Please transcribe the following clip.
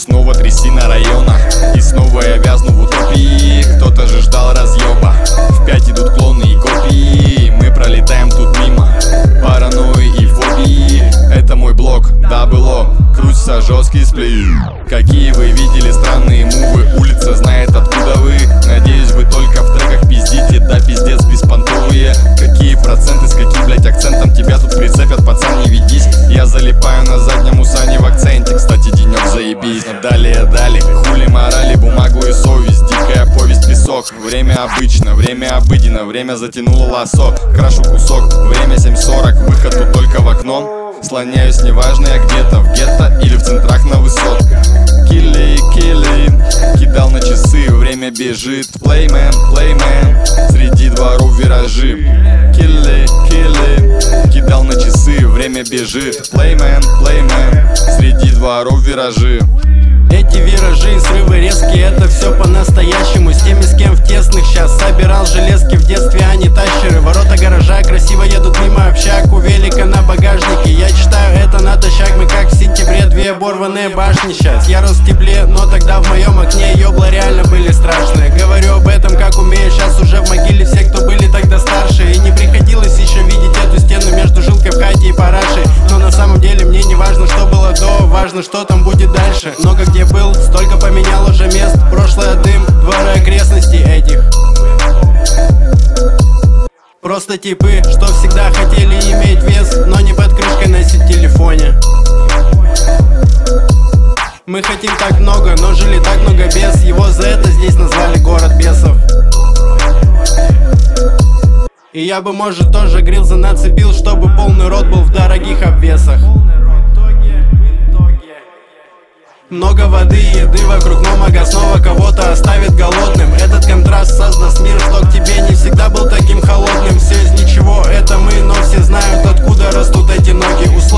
снова трясина района, и снова я вязну в утопии. Кто-то же ждал разъеба, в 5 идут клоны и копии. Мы пролетаем тут мимо паранойи и фобии. Это мой блог, да было, крутится жесткий сплей. Какие вы видели странные мувы, улица знает откуда вы. Надеюсь, вы только в треках пиздите, да пиздец беспонтовые. Какие проценты, с каким, блять, акцентом тебя тут прицепят, пацан, не ведись. Я залипаю на заднем усане в акценте, кстати, денек заебись. Далее, хули морали, бумагу и совесть, дикая повесть, песок. Время обычно, время обыденно, время затянуло лассо. Крашу кусок, время 7:40, выход тут только в окно. Слоняюсь, неважно я где-то, в гетто или в центрах на высотках. Килли, кидал на часы, время бежит. Плеймен, среди дворов виражи. Килли, кидал на часы, время бежит. Плеймен, среди дворов виражи. Эти виражи, срывы резкие, это все по-настоящему. С теми, с кем в тесных сейчас собирал железки в детстве, а не тащеры. Ворота гаража красиво едут мимо общак, у велика на багажнике. Я читаю это натощак, мы как в сентябре, 2 оборванные башни сейчас. Я рос в тепле, но тогда в моем окне ёбла реально были страшные. Говорю об этом как умею, сейчас уже в могиле все, кто были тогда старше. И не приходилось еще видеть эту стену между жилкой в хате и парашей. Но на самом деле мне не важно, что было до, важно, что там будет дальше. Много где был, столько поменял уже мест. Прошлое дым, дворы окрестностей этих. Просто типы, что всегда хотели иметь вес, но не под крышкой носить в телефоне. Мы хотим так много, но жили так много без. Его за это здесь назвали город бесов. И я бы, может, тоже грилза нацепил, чтобы полный рот был в дорогих обвесах. Много воды и еды вокруг, но мага снова кого-то оставит голодным. Этот контраст создаст мир, что к тебе не всегда был таким холодным. Все из ничего, это мы, но все знают, откуда растут эти ноги.